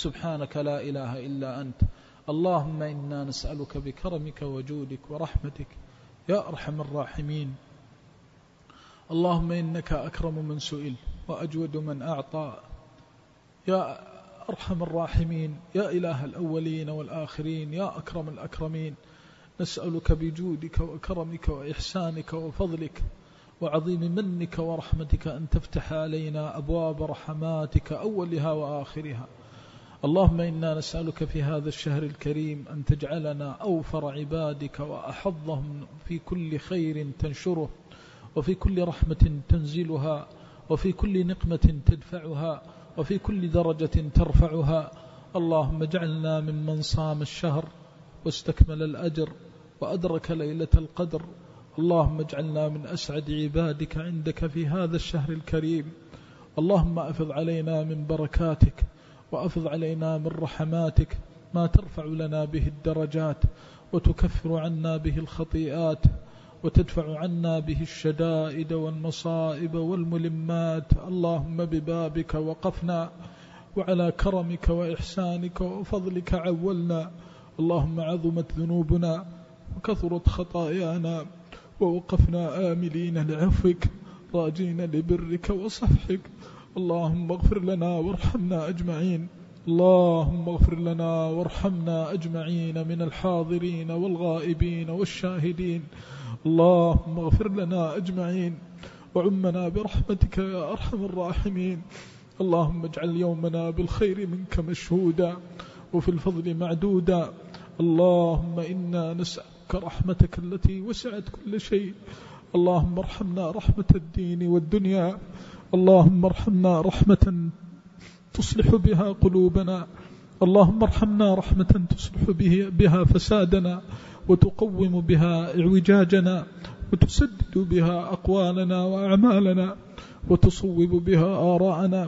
سبحانك لا إله إلا أنت. اللهم إنا نسألك بكرمك وجودك ورحمتك يا أرحم الراحمين. اللهم إنك أكرم من سئل وأجود من أعطى يا أرحم الراحمين، يا إله الأولين والآخرين، يا أكرم الأكرمين. نسألك بجودك وكرمك وإحسانك وفضلك وعظيم منك ورحمتك أن تفتح علينا أبواب رحماتك أولها وآخرها. اللهم إنا نسألك في هذا الشهر الكريم أن تجعلنا أوفر عبادك وأحظهم في كل خير تنشره، وفي كل رحمة تنزلها، وفي كل نقمة تدفعها، وفي كل درجة ترفعها. اللهم اجعلنا ممن صام الشهر واستكمل الأجر وأدرك ليلة القدر. اللهم اجعلنا من أسعد عبادك عندك في هذا الشهر الكريم. اللهم أفض علينا من بركاتك وأفض علينا من رحماتك ما ترفع لنا به الدرجات وتكفر عنا به الخطيئات وتدفع عنا به الشدائد والمصائب والملمات. اللهم ببابك وقفنا وعلى كرمك وإحسانك وفضلك عولنا. اللهم عظمت ذنوبنا وكثرت خطايانا ووقفنا آملين لعفوك راجين لبرك وصفحك. اللهم اغفر لنا وارحمنا أجمعين. اللهم اغفر لنا وارحمنا أجمعين من الحاضرين والغائبين والشاهدين. اللهم اغفر لنا أجمعين وعمنا برحمتك يا أرحم الراحمين. اللهم اجعل يومنا بالخير منك مشهودا وفي الفضل معدودا. اللهم إنا نسألك رحمتك التي وسعت كل شيء. اللهم ارحمنا رحمة الدين والدنيا. اللهم ارحمنا رحمة تصلح بها قلوبنا. اللهم ارحمنا رحمة تصلح بها فسادنا وتقوم بها اعوجاجنا وتسدد بها أقوالنا وأعمالنا وتصوب بها آراءنا.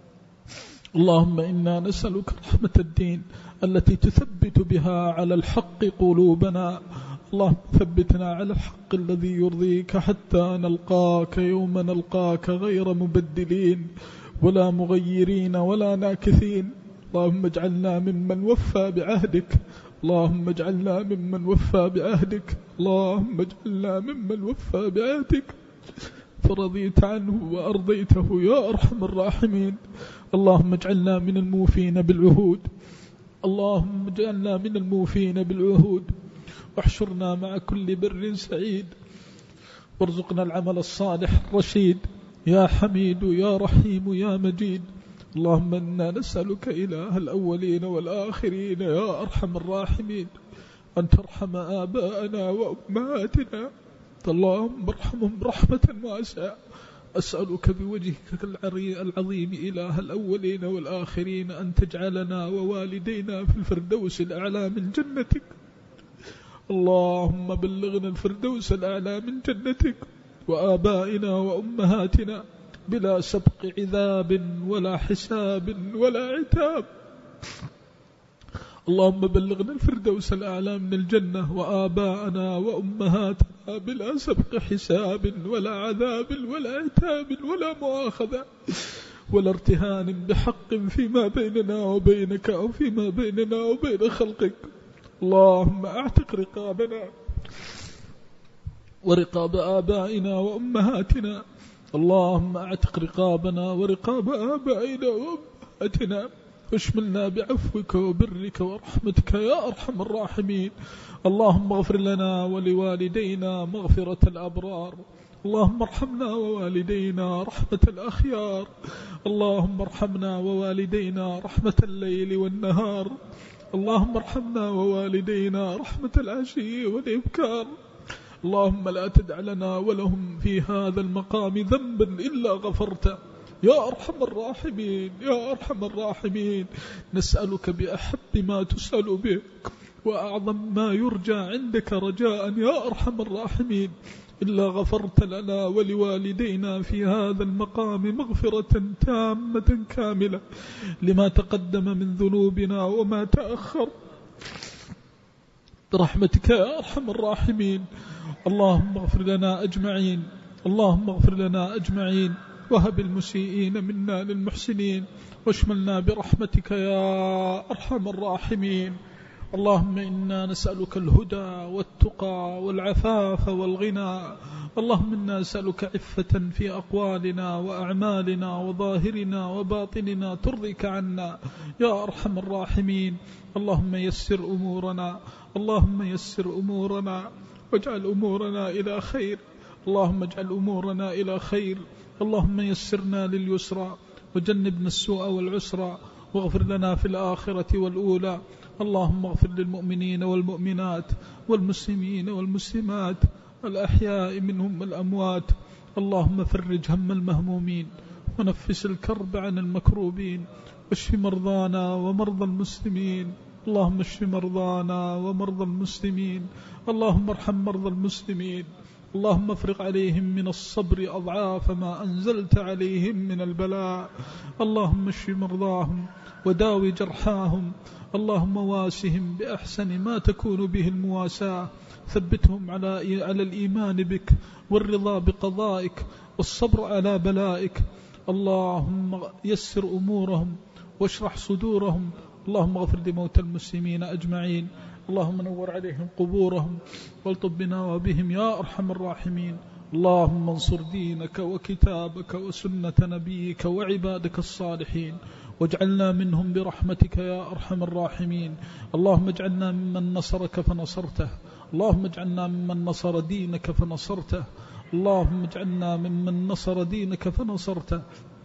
اللهم إنا نسألك رحمة الدين التي تثبت بها على الحق قلوبنا. اللهم ثبتنا على الحق الذي يرضيك حتى نلقاك يوم نلقاك غير مبدلين ولا مغيرين ولا ناكثين. اللهم اجعلنا ممن وفى بعهدك. اللهم اجعلنا ممن وفى بعهدك. اللهم اجعلنا ممن وفى بعهدك فرضيت عنه وأرضيته يا أرحم الراحمين. اللهم اجعلنا من الموفين بالعهود. اللهم اجعلنا من الموفين بالعهود واحشرنا مع كل بر سعيد وارزقنا العمل الصالح الرشيد يا حميد يا رحيم يا مجيد. اللهم إنا نسألك إله الأولين والآخرين يا أرحم الراحمين أن ترحم آباءنا وأمهاتنا. اللهم ارحمهم رحمة واسعة. أسألك بوجهك العظيم إله الأولين والآخرين أن تجعلنا ووالدينا في الفردوس الأعلى من جنتك. اللهم بلغنا الفردوس الأعلى من جنتك وآبائنا وأمهاتنا بلا سبق عذاب ولا حساب ولا عتاب. اللهم بلغنا الفردوس الأعلى من الجنة وآباءنا وأمهاتنا بلا سبق حساب ولا عذاب ولا عتاب ولا مؤاخذة ولا ارتهان بحق فيما بيننا وبينك أو فيما بيننا وبين خلقك. اللهم اعتق رقابنا ورقاب آبائنا وأمهاتنا. اللهم اعتق رقابنا ورقاب آبائنا وأمهاتنا واشملنا بعفوك وبرك ورحمتك يا أرحم الراحمين. اللهم اغفر لنا ولوالدينا مغفرة الأبرار. اللهم ارحمنا ووالدينا رحمة الأخيار. اللهم ارحمنا ووالدينا رحمة الليل والنهار. اللهم ارحمنا ووالدينا رحمة العشي والإبكار. اللهم لا تدع لنا ولهم في هذا المقام ذنبا إلا غفرته يا أرحم الراحمين يا أرحم الراحمين. نسألك بأحب ما تسأل به وأعظم ما يرجى عندك رجاء يا أرحم الراحمين إلا غفرت لنا ولوالدينا في هذا المقام مغفرة تامة كاملة لما تقدم من ذنوبنا وما تأخر برحمتك يا أرحم الراحمين. اللهم اغفر لنا أجمعين. اللهم اغفر لنا أجمعين وهب المسيئين منا للمحسنين، واشملنا برحمتك يا أرحم الراحمين. اللهم إنا نسألك الهدى والتقى والعفاف والغنى. اللهم إنا نسألك عفة في أقوالنا وأعمالنا وظاهرنا وباطننا ترضيك عنا يا أرحم الراحمين. اللهم يسر أمورنا، اللهم يسر أمورنا واجعل أمورنا إلى خير. اللهم اجعل أمورنا إلى خير. اللهم يسرنا لليسرى وجنبنا السوء والعسرى، واغفر لنا في الآخرة والأولى. اللهم اغفر للمؤمنين والمؤمنات والمسلمين والمسلمات الأحياء منهم والأموات. اللهم فرج هم المهمومين ونفس الكرب عن المكروبين، واشف مرضانا ومرضى المسلمين. اللهم اشف مرضانا ومرضى المسلمين. اللهم ارحم مرضى المسلمين. اللهم افرغ عليهم من الصبر أضعاف ما أنزلت عليهم من البلاء. اللهم اشف مرضاهم وداوي جرحاهم. اللهم واسهم بأحسن ما تكون به المواساة. ثبتهم على الإيمان بك والرضا بقضائك والصبر على بلائك. اللهم يسر أمورهم واشرح صدورهم. اللهم اغفر لموتى المسلمين أجمعين. اللهم نور عليهم قبورهم والطب بنا وبهم يا أرحم الراحمين. اللهم انصر دينك وكتابك وسنة نبيك وعبادك الصالحين، واجعلنا منهم برحمتك يا أرحم الراحمين. اللهم اجعلنا ممن نصرك فنصرته. اللهم اجعلنا ممن نصر دينك فنصرته. اللهم اجعلنا ممن نصر دينك فنصرته.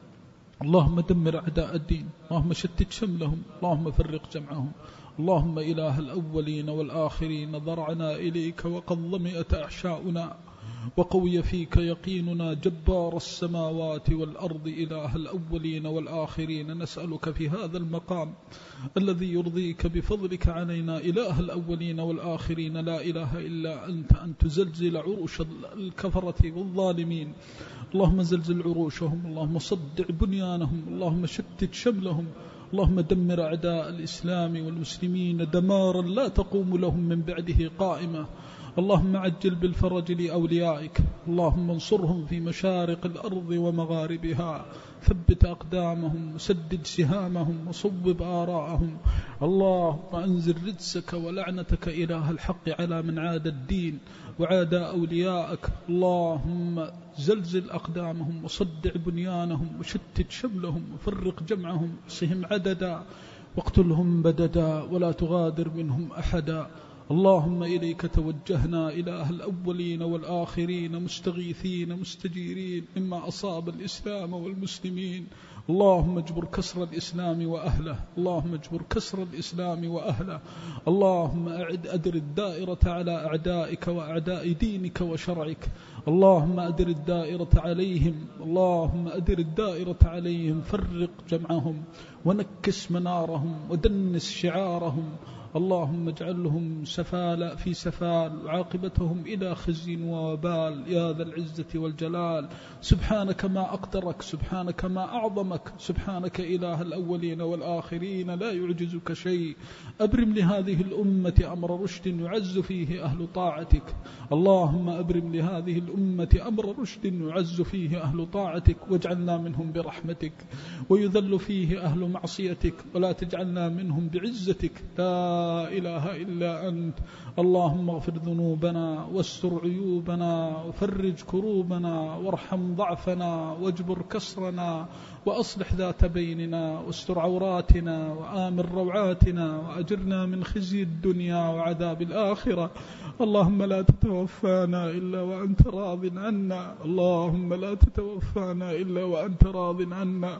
اللهم دمر أعداء الدين، اللهم شتت شملهم، اللهم فرق جمعهم. اللهم إله الأولين والآخرين، ضرعنا إليك وقد ظمئت أحشاؤنا وقوي فيك يقيننا، جبار السماوات والأرض، إله الأولين والآخرين. نسألك في هذا المقام الذي يرضيك بفضلك علينا، إله الأولين والآخرين، لا إله إلا أنت، أن تزلزل عروش الكفرة والظالمين. اللهم زلزل عروشهم، اللهم صدع بنيانهم، اللهم شتت شملهم. اللهم دمر أعداء الإسلام والمسلمين دمارا لا تقوم لهم من بعده قائمة. اللهم عجل بالفرج لأوليائك. اللهم انصرهم في مشارق الأرض ومغاربها، ثبت أقدامهم وسدد سهامهم وصوب آراءهم. اللهم أنزل رجسك ولعنتك إله الحق على من عاد الدين وعاد أوليائك. اللهم زلزل أقدامهم وصدع بنيانهم وشتت شملهم وفرق جمعهم، صهم عددا واقتلهم بددا ولا تغادر منهم أحدا. اللهم إليك توجهنا إله الأولين والآخرين، مستغيثين مستجيرين مما أصاب الإسلام والمسلمين. اللهم اجبر كسر الإسلام وأهله، اللهم اجبر كسر الإسلام وأهله. اللهم أدر الدائرة على أعدائك وأعداء دينك وشرعك. اللهم أدر الدائرة عليهم، اللهم أدر الدائرة عليهم، فرق جمعهم ونكس منارهم ودنس شعارهم. اللهم اجعلهم سفال في سفال، وعاقبتهم إلى خزي ووبال يا ذا العزة والجلال. سبحانك ما أقدرك، سبحانك ما أعظمك، سبحانك إله الأولين والآخرين، لا يعجزك شيء. أبرم لهذه الأمة أمر رشد يعز فيه أهل طاعتك. اللهم أبرم لهذه الأمة أمر رشد يعز فيه أهل طاعتك، واجعلنا منهم برحمتك، ويذل فيه أهل معصيتك، ولا تجعلنا منهم بعزتك. لا إله إلا أنت. اللهم اغفر ذنوبنا واستر عيوبنا وفرج كروبنا وارحم ضعفنا واجبر كسرنا وأصلح ذات بيننا واستر عوراتنا وآمن روعاتنا وأجرنا من خزي الدنيا وعذاب الآخرة. اللهم لا تتوفانا إلا وأنت راض عنا، اللهم لا تتوفانا إلا وأنت راض عنا،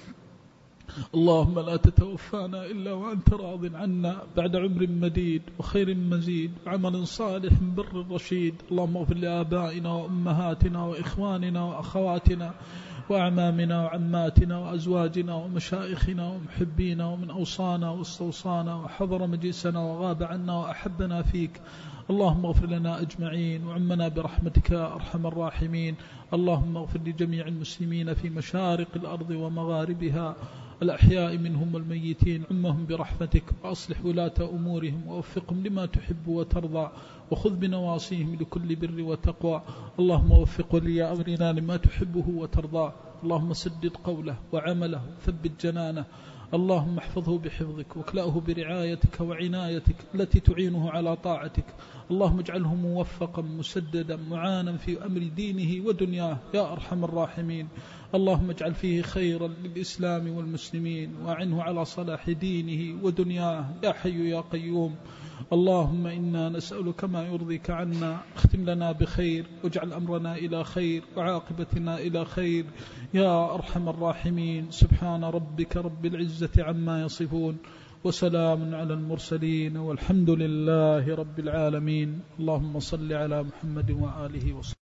اللهم لا تتوفانا إلا وأنت راض عنا، بعد عمر مديد وخير مزيد وعمل صالح بر رشيد. اللهم اغفر لآبائنا وأمهاتنا وإخواننا وأخواتنا وأعمامنا وعماتنا وأزواجنا ومشائخنا ومحبينا ومن أوصانا واستوصانا وحضر مجلسنا وغاب عنا وأحبنا فيك. اللهم اغفر لنا أجمعين وعمنا برحمتك يا أرحم الراحمين. اللهم اغفر لجميع المسلمين في مشارق الأرض ومغاربها. الأحياء منهم والميتين، عمهم برحمتك، وأصلح ولاة أمورهم ووفقهم لما تحب وترضى، وخذ بنواصيهم لكل بر وتقوى. اللهم وفق ولي أمرنا لما تحبه وترضى، اللهم سدد قوله وعمله، ثبت جنانه، اللهم احفظه بحفظك، واكلأه برعايتك وعنايتك التي تعينه على طاعتك. اللهم اجعله موفقا مسددا معانا في أمر دينه ودنياه يا أرحم الراحمين. اللهم اجعل فيه خيرا للإسلام والمسلمين، وعنه على صلاح دينه ودنياه يا حي يا قيوم. اللهم إنا نسألك ما يرضيك عنا، اختم لنا بخير، واجعل أمرنا إلى خير وعاقبتنا إلى خير يا أرحم الراحمين. سبحان ربك رب العزة عما يصفون، وسلام على المرسلين، والحمد لله رب العالمين. اللهم صل على محمد وآله وصحبه.